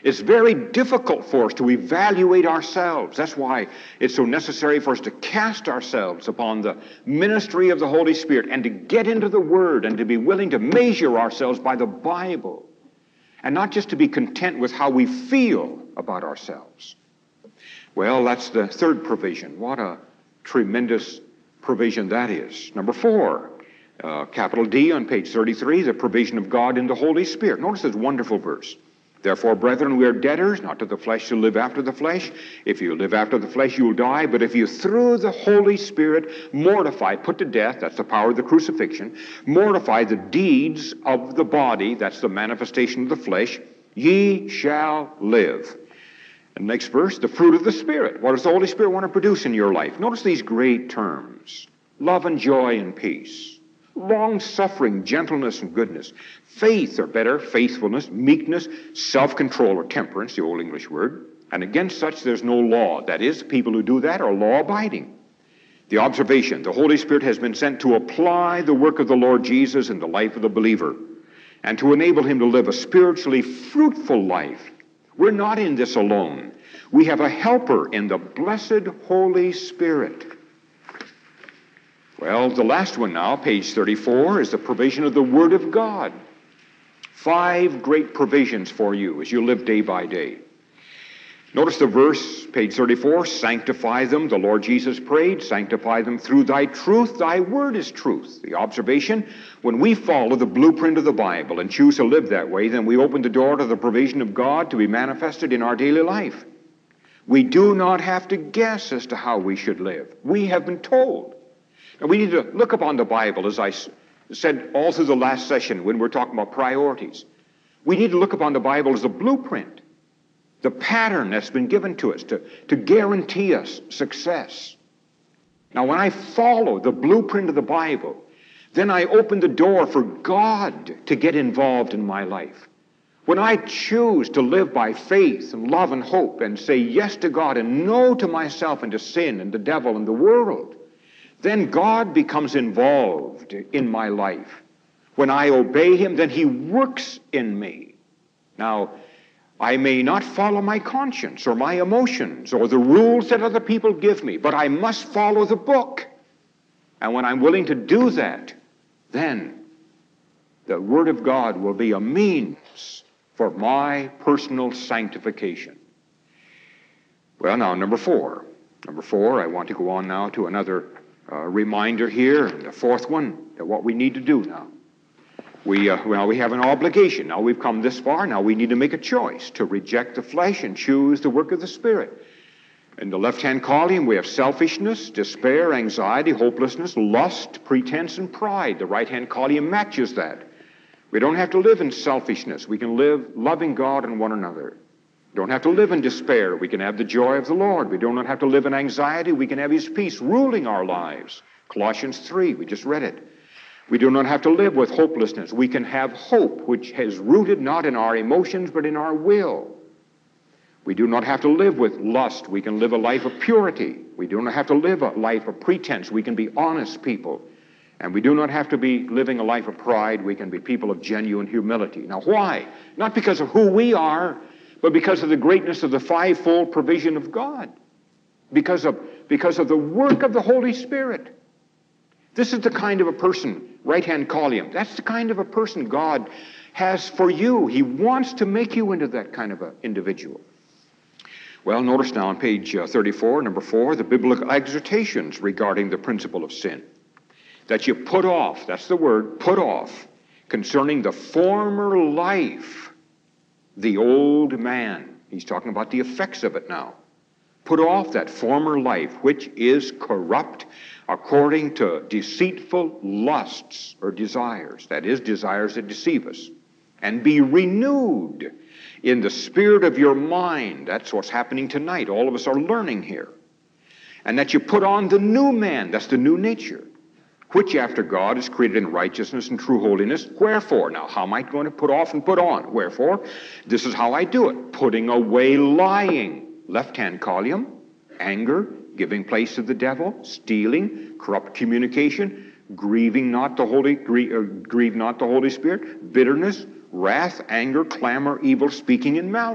It's very difficult for us to evaluate ourselves. That's why it's so necessary for us to cast ourselves upon the ministry of the Holy Spirit and to get into the Word and to be willing to measure ourselves by the Bible and not just to be content with how we feel about ourselves. Well, that's the third provision. What a tremendous provision that is. Number four, uh, capital D on page thirty-three, the provision of God in the Holy Spirit. Notice this wonderful verse. Therefore, brethren, we are debtors, not to the flesh to live after the flesh. If you live after the flesh, you will die. But if you through the Holy Spirit mortify, put to death, that's the power of the crucifixion, mortify the deeds of the body, that's the manifestation of the flesh, ye shall live. And next verse, the fruit of the Spirit. What does the Holy Spirit want to produce in your life? Notice these great terms. Love and joy and peace. Long-suffering, gentleness and goodness. Faith, or better, faithfulness, meekness, self-control, or temperance, the old English word. And against such there's no law. That is, people who do that are law-abiding. The observation, the Holy Spirit has been sent to apply the work of the Lord Jesus in the life of the believer and to enable him to live a spiritually fruitful life. We're not in this alone. We have a helper in the blessed Holy Spirit. Well, the last one now, page thirty-four, is the provision of the Word of God. Five great provisions for you as you live day by day. Notice the verse, page thirty-four, sanctify them, the Lord Jesus prayed, sanctify them through thy truth, thy word is truth. The observation, when we follow the blueprint of the Bible and choose to live that way, then we open the door to the provision of God to be manifested in our daily life. We do not have to guess as to how we should live. We have been told. Now, we need to look upon the Bible, as I said all through the last session when we're talking about priorities. We need to look upon the Bible as a blueprint, the pattern that's been given to us to, to guarantee us success. Now, when I follow the blueprint of the Bible, then I open the door for God to get involved in my life. When I choose to live by faith and love and hope and say yes to God and no to myself and to sin and the devil and the world, then God becomes involved in my life. When I obey him, then he works in me. Now, I may not follow my conscience or my emotions or the rules that other people give me, but I must follow the book. And when I'm willing to do that, then the Word of God will be a means for my personal sanctification. Well, now, number four. Number four, I want to go on now to another Uh, reminder here, the fourth one, that what we need to do now. We, uh, well, we have an obligation. Now we've come this far. Now we need to make a choice to reject the flesh and choose the work of the Spirit. In the left-hand column, we have selfishness, despair, anxiety, hopelessness, lust, pretense, and pride. The right-hand column matches that. We don't have to live in selfishness. We can live loving God and one another. We don't have to live in despair. We can have the joy of the Lord. We do not have to live in anxiety. We can have his peace ruling our lives. Colossians three, we just read it. We do not have to live with hopelessness. We can have hope, which is rooted not in our emotions, but in our will. We do not have to live with lust. We can live a life of purity. We do not have to live a life of pretense. We can be honest people. And we do not have to be living a life of pride. We can be people of genuine humility. Now, why? Not because of who we are, but because of the greatness of the fivefold provision of God. Because of, because of the work of the Holy Spirit. This is the kind of a person, right-hand column, that's the kind of a person God has for you. He wants to make you into that kind of an individual. Well, notice now on page uh, thirty-four, number four, the biblical exhortations regarding the principle of sin. That you put off, that's the word, put off, concerning the former life, the old man. He's talking about the effects of it now. Put off that former life, which is corrupt according to deceitful lusts or desires. That is, desires that deceive us. And be renewed in the spirit of your mind. That's what's happening tonight. All of us are learning here. And that you put on the new man. That's the new nature, which after God is created in righteousness and true holiness. Wherefore? Now, how am I going to put off and put on? Wherefore? This is how I do it. Putting away lying. Left-hand column. Anger, giving place to the devil, stealing, corrupt communication, grieving not the Holy, grieve, uh, grieve not the Holy Spirit, bitterness, wrath, anger, clamor, evil speaking, and malice.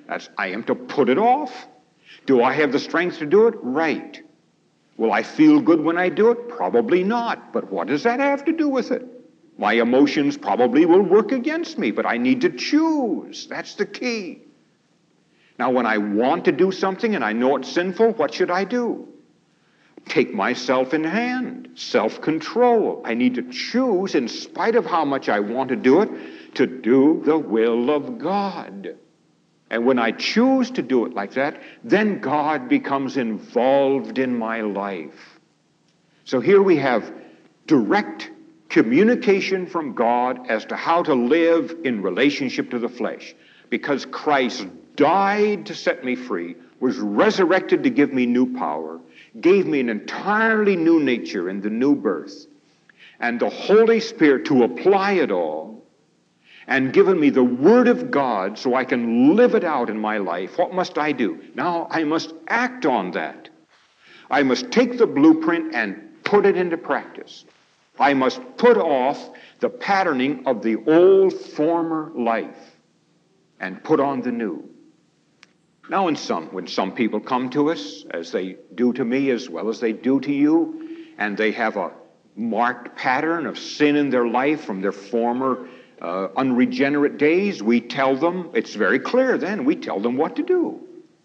That's, I am to put it off. Do I have the strength to do it? Right. Will I feel good when I do it? Probably not. But what does that have to do with it? My emotions probably will work against me, but I need to choose. That's the key. Now, when I want to do something and I know it's sinful, what should I do? Take myself in hand. Self-control. I need to choose, in spite of how much I want to do it, to do the will of God. And when I choose to do it like that, then God becomes involved in my life. So here we have direct communication from God as to how to live in relationship to the flesh. Because Christ died to set me free, was resurrected to give me new power, gave me an entirely new nature in the new birth, and the Holy Spirit to apply it all, and given me the Word of God so I can live it out in my life. What must I do? Now I must act on that. I must take the blueprint and put it into practice. I must put off the patterning of the old former life and put on the new. Now in some, when some people come to us, as they do to me as well as they do to you, and they have a marked pattern of sin in their life from their former uh, unregenerate days, we tell them, it's very clear then, we tell them what to do.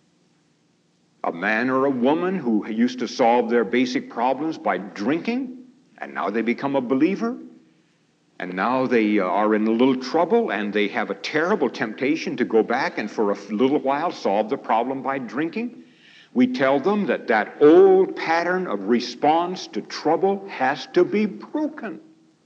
A man or a woman who used to solve their basic problems by drinking, and now they become a believer, and now they uh, are in a little trouble, and they have a terrible temptation to go back and for a little while solve the problem by drinking. We tell them that that old pattern of response to trouble has to be broken.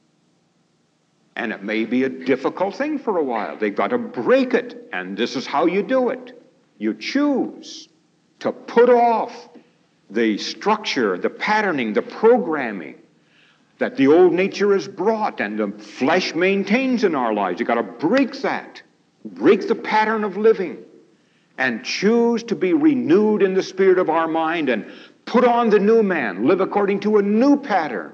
And it may be a difficult thing for a while. They've got to break it, and this is how you do it. You choose to put off the structure, the patterning, the programming that the old nature has brought and the flesh maintains in our lives. You've got to break that, break the pattern of living, and choose to be renewed in the spirit of our mind and put on the new man, live according to a new pattern.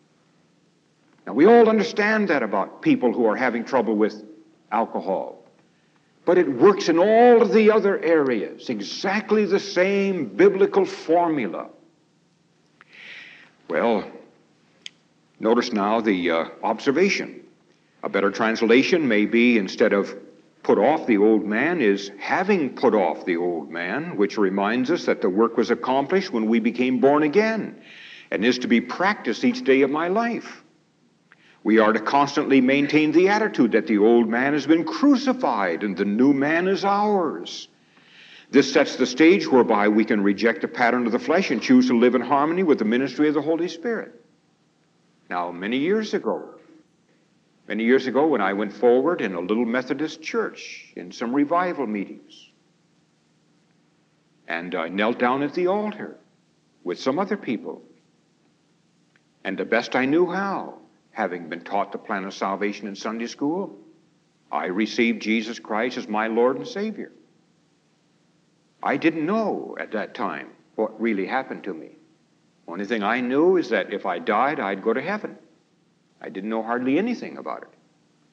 Now, we all understand that about people who are having trouble with alcohol. But it works in all of the other areas, exactly the same biblical formula. Well, notice now the uh, observation. A better translation may be, instead of put off the old man, is having put off the old man, which reminds us that the work was accomplished when we became born again and is to be practiced each day of my life. We are to constantly maintain the attitude that the old man has been crucified and the new man is ours. This sets the stage whereby we can reject the pattern of the flesh and choose to live in harmony with the ministry of the Holy Spirit. Now, many years ago, many years ago when I went forward in a little Methodist church in some revival meetings, and I knelt down at the altar with some other people, and the best I knew how, having been taught the plan of salvation in Sunday school, I received Jesus Christ as my Lord and Savior. I didn't know at that time what really happened to me. Only thing I knew is that if I died, I'd go to heaven. I didn't know hardly anything about it.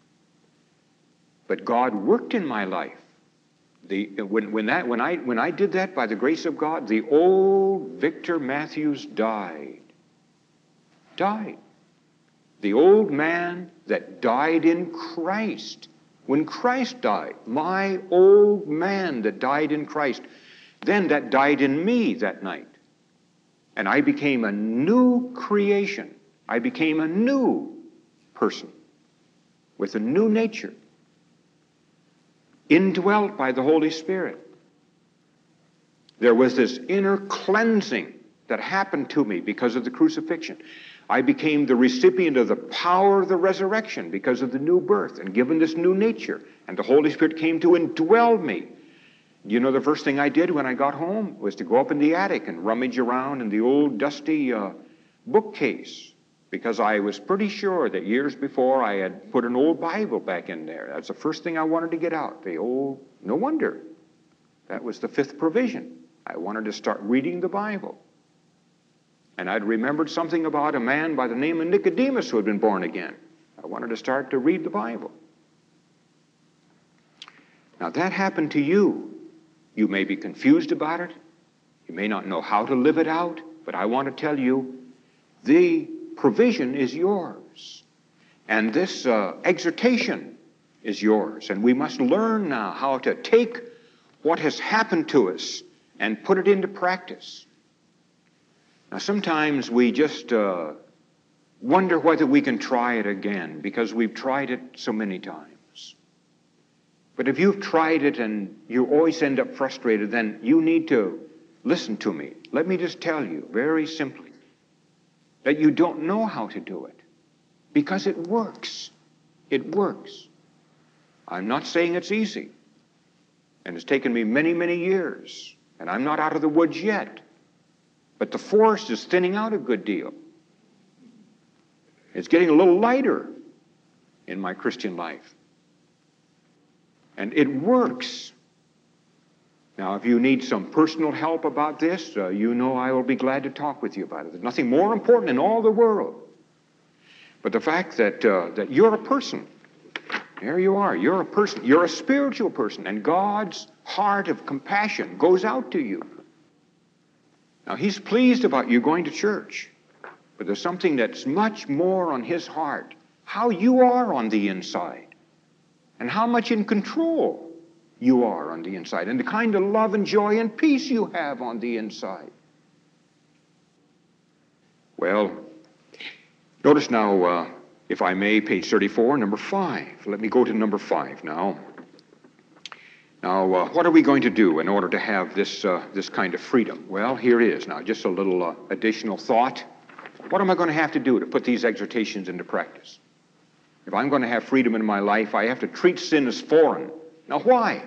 But God worked in my life. The, when, when, that, when, I, when I did that by the grace of God, the old Victor Matthews died. Died. The old man that died in Christ. When Christ died, my old man that died in Christ, then that died in me that night. And I became a new creation. I became a new person with a new nature, indwelt by the Holy Spirit. There was this inner cleansing that happened to me because of the crucifixion. I became the recipient of the power of the resurrection because of the new birth and given this new nature. And the Holy Spirit came to indwell me. You know, the first thing I did when I got home was to go up in the attic and rummage around in the old dusty uh, bookcase, because I was pretty sure that years before I had put an old Bible back in there. That's the first thing I wanted to get out, the old, no wonder. That was the fifth provision. I wanted to start reading the Bible. And I'd remembered something about a man by the name of Nicodemus who had been born again. I wanted to start to read the Bible. Now that happened to you. You may be confused about it. You may not know how to live it out, but I want to tell you, the provision is yours. And this uh, exhortation is yours. And we must learn now how to take what has happened to us and put it into practice. Now, sometimes we just uh, wonder whether we can try it again because we've tried it so many times. But if you've tried it and you always end up frustrated, then you need to listen to me. Let me just tell you very simply that you don't know how to do it because it works. It works. I'm not saying it's easy. And it's taken me many, many years. And I'm not out of the woods yet. But the forest is thinning out a good deal. It's getting a little lighter in my Christian life. And it works. Now, if you need some personal help about this, uh, you know I will be glad to talk with you about it. There's nothing more important in all the world. But the fact that, uh, that you're a person, there you are, you're a person, you're a spiritual person, and God's heart of compassion goes out to you. Now, He's pleased about you going to church, but there's something that's much more on His heart, how you are on the inside, and how much in control you are on the inside, and the kind of love and joy and peace you have on the inside. Well, notice now, uh, if I may, page thirty-four, number five. Let me go to number five now. Now, uh, what are we going to do in order to have this, uh, this kind of freedom? Well, here it is now, just a little uh, additional thought. What am I going to have to do to put these exhortations into practice? If I'm going to have freedom in my life, I have to treat sin as foreign. Now, why?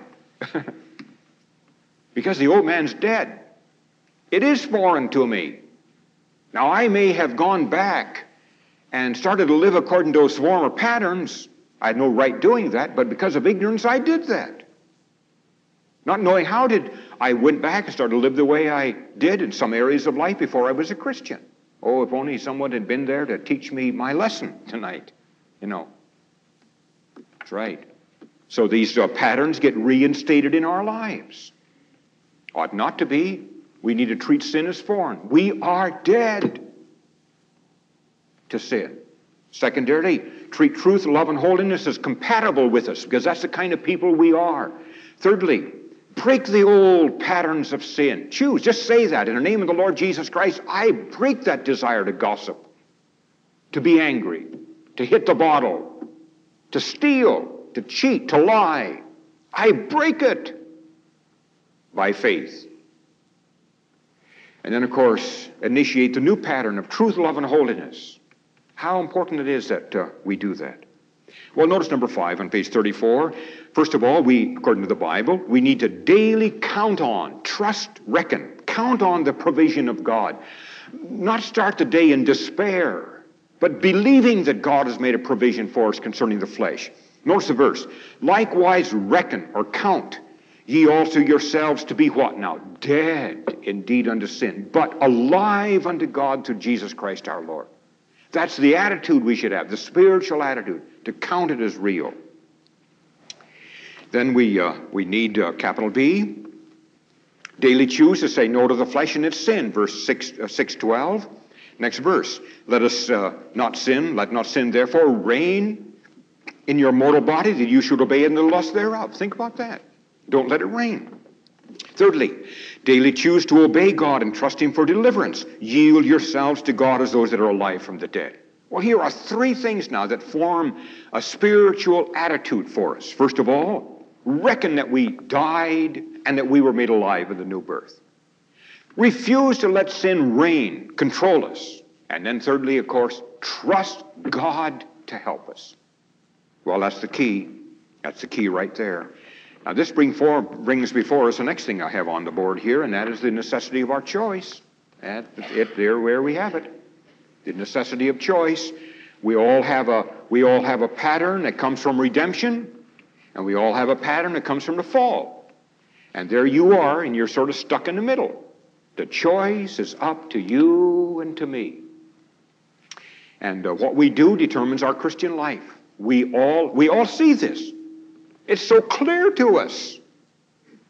Because the old man's dead. It is foreign to me. Now, I may have gone back and started to live according to those former patterns. I had no right doing that, but because of ignorance, I did that. Not knowing how did, I went back and started to live the way I did in some areas of life before I was a Christian. Oh, if only someone had been there to teach me my lesson tonight, you know. That's right. So these uh, patterns get reinstated in our lives. Ought not to be. We need to treat sin as foreign. We are dead to sin. Secondarily, treat truth, love, and holiness as compatible with us, because that's the kind of people we are. Thirdly, break the old patterns of sin. Choose, just say that. In the name of the Lord Jesus Christ, I break that desire to gossip, to be angry, to hit the bottle, to steal, to cheat, to lie. I break it by faith. And then, of course, initiate the new pattern of truth, love, and holiness. How important it is that uh, we do that. Well, notice number five on page thirty-four. First of all, we, according to the Bible, we need to daily count on, trust, reckon, count on the provision of God. Not start the day in despair, but believing that God has made a provision for us concerning the flesh. Notice the verse. Likewise reckon or count ye also yourselves to be what now? Dead indeed unto sin, but alive unto God through Jesus Christ our Lord. That's the attitude we should have, the spiritual attitude, to count it as real. Then we, uh, we need, uh, capital B, daily choose to say no to the flesh and its sin, verse six, uh, six twelve. Next verse, let us uh, not sin, let not sin therefore reign in your mortal body, that you should obey in the lust thereof. Think about that. Don't let it reign. Thirdly, daily choose to obey God and trust Him for deliverance. Yield yourselves to God as those that are alive from the dead. Well, here are three things now that form a spiritual attitude for us. First of all, reckon that we died and that we were made alive in the new birth. Refuse to let sin reign, control us. And then thirdly, of course, trust God to help us. Well, that's the key. That's the key right there. Now, this bring for, brings before us the next thing I have on the board here, and that is the necessity of our choice. That, it, there where we have it. The necessity of choice. We all have a, we all have a pattern that comes from redemption, and we all have a pattern that comes from the fall. And there you are, and you're sort of stuck in the middle. The choice is up to you and to me. And uh, what we do determines our Christian life. We all, we all see this. It's so clear to us.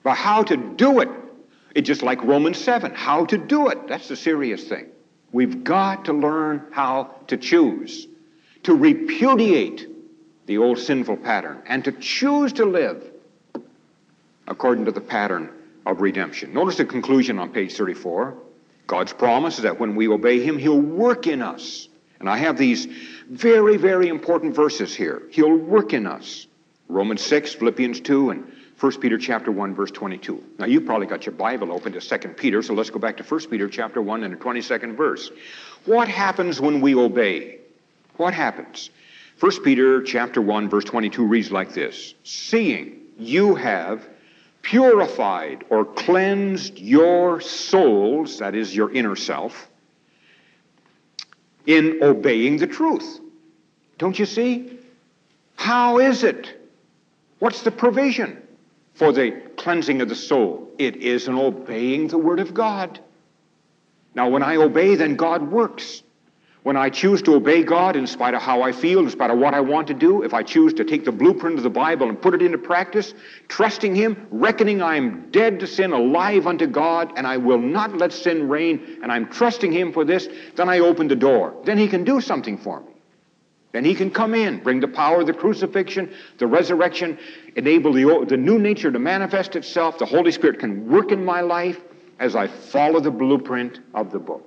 But how to do it, it's just like Romans seven, how to do it. That's the serious thing. We've got to learn how to choose, to repudiate the old sinful pattern, and to choose to live according to the pattern of redemption. Notice the conclusion on page thirty-four. God's promise is that when we obey him, he'll work in us. And I have these very, very important verses here. He'll work in us. Romans six, Philippians two, and First Peter chapter one, verse twenty-two. Now, you've probably got your Bible open to Second Peter, so let's go back to First Peter chapter one and the twenty-second verse. What happens when we obey? What happens? First Peter chapter one, verse twenty-two reads like this. Seeing you have purified or cleansed your souls, that is your inner self, in obeying the truth. Don't you see? How is it? What's the provision for the cleansing of the soul? It is in obeying the Word of God. Now, when I obey, then God works. When I choose to obey God in spite of how I feel, in spite of what I want to do, if I choose to take the blueprint of the Bible and put it into practice, trusting him, reckoning I am dead to sin, alive unto God, and I will not let sin reign, and I'm trusting him for this, then I open the door. Then he can do something for me. Then he can come in, bring the power of the crucifixion, the resurrection, enable the, the new nature to manifest itself. The Holy Spirit can work in my life as I follow the blueprint of the book.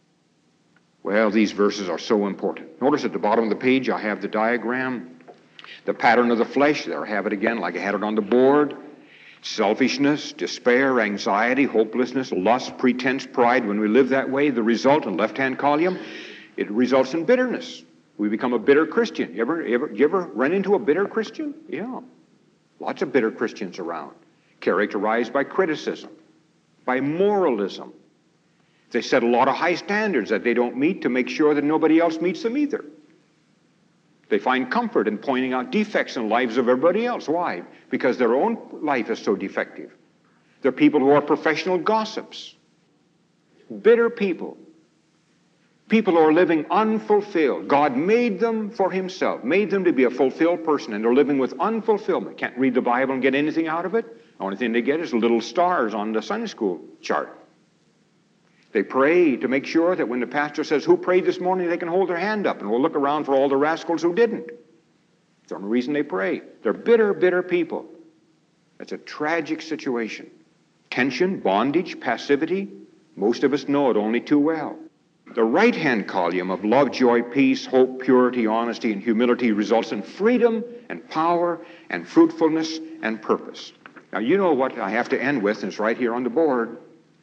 Well, these verses are so important. Notice at the bottom of the page I have the diagram, the pattern of the flesh. There I have it again like I had it on the board. Selfishness, despair, anxiety, hopelessness, lust, pretense, pride. When we live that way, the result in the left-hand column, it results in bitterness. We become a bitter Christian. You ever, you ever, you ever run into a bitter Christian? Yeah. Lots of bitter Christians around, characterized by criticism, by moralism. They set a lot of high standards that they don't meet to make sure that nobody else meets them either. They find comfort in pointing out defects in the lives of everybody else. Why? Because their own life is so defective. They're people who are professional gossips, bitter people, people who are living unfulfilled. God made them for himself, made them to be a fulfilled person, and they're living with unfulfillment. Can't read the Bible and get anything out of it. The only thing they get is little stars on the Sunday school chart. They pray to make sure that when the pastor says, who prayed this morning, they can hold their hand up, and we'll look around for all the rascals who didn't. It's the only reason they pray. They're bitter, bitter people. It's a tragic situation. Tension, bondage, passivity. Most of us know it only too well. The right-hand column of love, joy, peace, hope, purity, honesty, and humility results in freedom and power and fruitfulness and purpose. Now, you know what I have to end with, and it's right here on the board.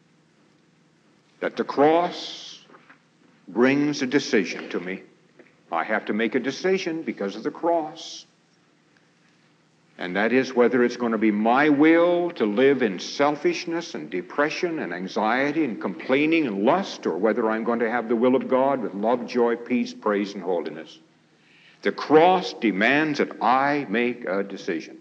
That the cross brings a decision to me. I have to make a decision because of the cross. And that is whether it's going to be my will to live in selfishness and depression and anxiety and complaining and lust, or whether I'm going to have the will of God with love, joy, peace, praise, and holiness. The cross demands that I make a decision.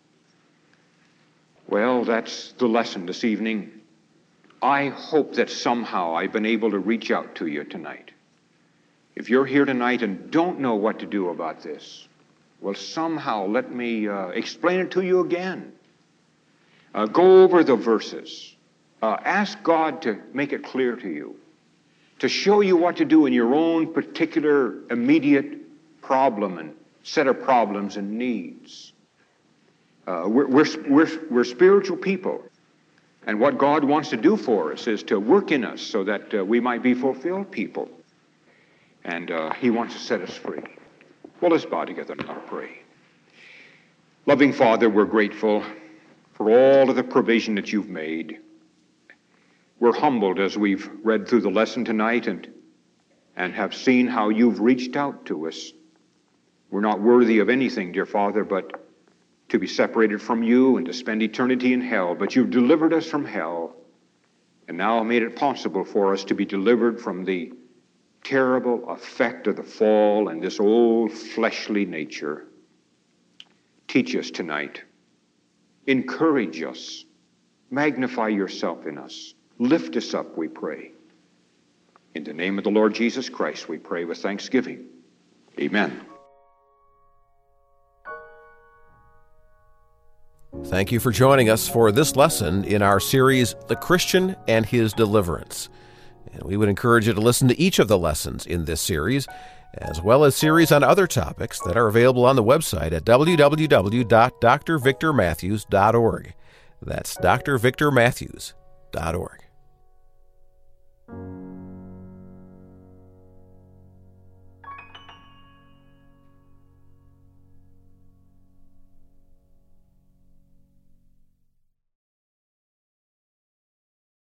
Well, that's the lesson this evening. I hope that somehow I've been able to reach out to you tonight. If you're here tonight and don't know what to do about this, well, somehow let me uh, explain it to you again. Uh, go over the verses. Uh, ask God to make it clear to you, to show you what to do in your own particular immediate problem and set of problems and needs. Uh, we're, we're, we're, we're spiritual people. And what God wants to do for us is to work in us so that uh, we might be fulfilled people. And uh, he wants to set us free. Well, let's bow together and I'll pray. Loving Father, we're grateful for all of the provision that you've made. We're humbled as we've read through the lesson tonight and, and have seen how you've reached out to us. We're not worthy of anything, dear Father, but to be separated from you and to spend eternity in hell. But you've delivered us from hell and now made it possible for us to be delivered from the terrible effect of the fall and this old fleshly nature. Teach us tonight. Encourage us. Magnify yourself in us. Lift us up, we pray. In the name of the Lord Jesus Christ, we pray with thanksgiving. Amen. Thank you for joining us for this lesson in our series, The Christian and His Deliverance. And we would encourage you to listen to each of the lessons in this series, as well as series on other topics that are available on the website at w w w dot d r victor matthews dot org. That's d r victor matthews dot org.